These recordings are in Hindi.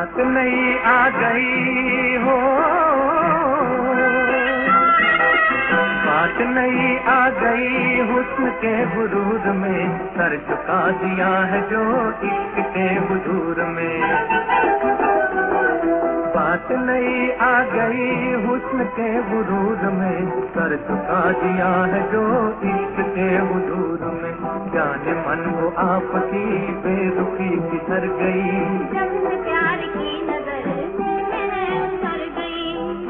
बात नई आ गई हो, बात नई आ गई हुस्न के गुरूर में, सर झुका दिया है जो इश्क के हुजूर में। बात नई आ गई हुस्न के गुरूर में, सर झुका दिया है जो इश्क के हुजूर में। जाने मन वो आपकी बेरुखी किधर गई, जब से प्यार की नजर में उतर गई।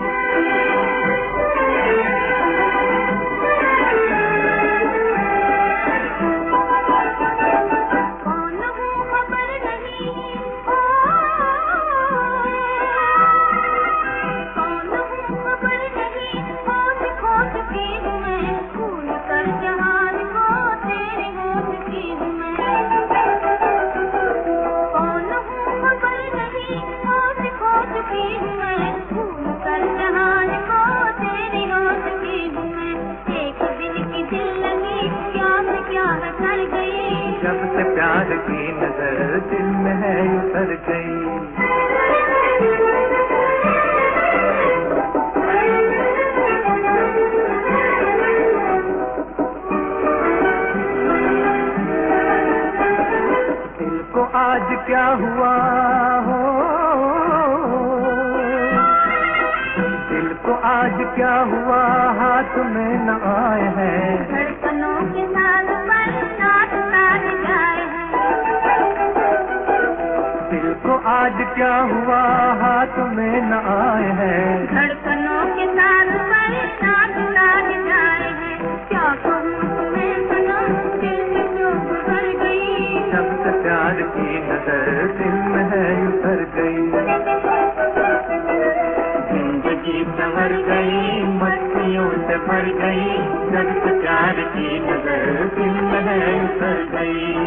कौन हूँ खबर नहीं, कौन हूँ खबर नहीं, खोज खोज की हूँ मैं, भूल कर जहान को तेरी होश की हूँ मैं। कौन हूँ खबर नहीं, खोज खोज की हूँ मैं, भूल कर जहान को तेरी होश की हूँ मैं। एक दिन की दिल लगी क्या से क्या कर गई, जब से प्यार की नजर दिल में है उतर गई। दिल को आज क्या हुआ हो, दिल को आज क्या हुआ, हाथ में न आए हैं। धड़कनों के साथ पर साथ साथ जाए हैं। दिल को आज क्या हुआ, हाथ में न आए हैं। धड़कनों के साथ पर साथ साथ जाए हैं। क्या कहूँ तुम्हें सनम, दिल से जो गुजर गई, जब से प्यार की नजर दिल में है उतर गई। जिंदगी संवर गई, मस्तियों से भर गई, जब से प्यार की नजर दिल में है उतर गई।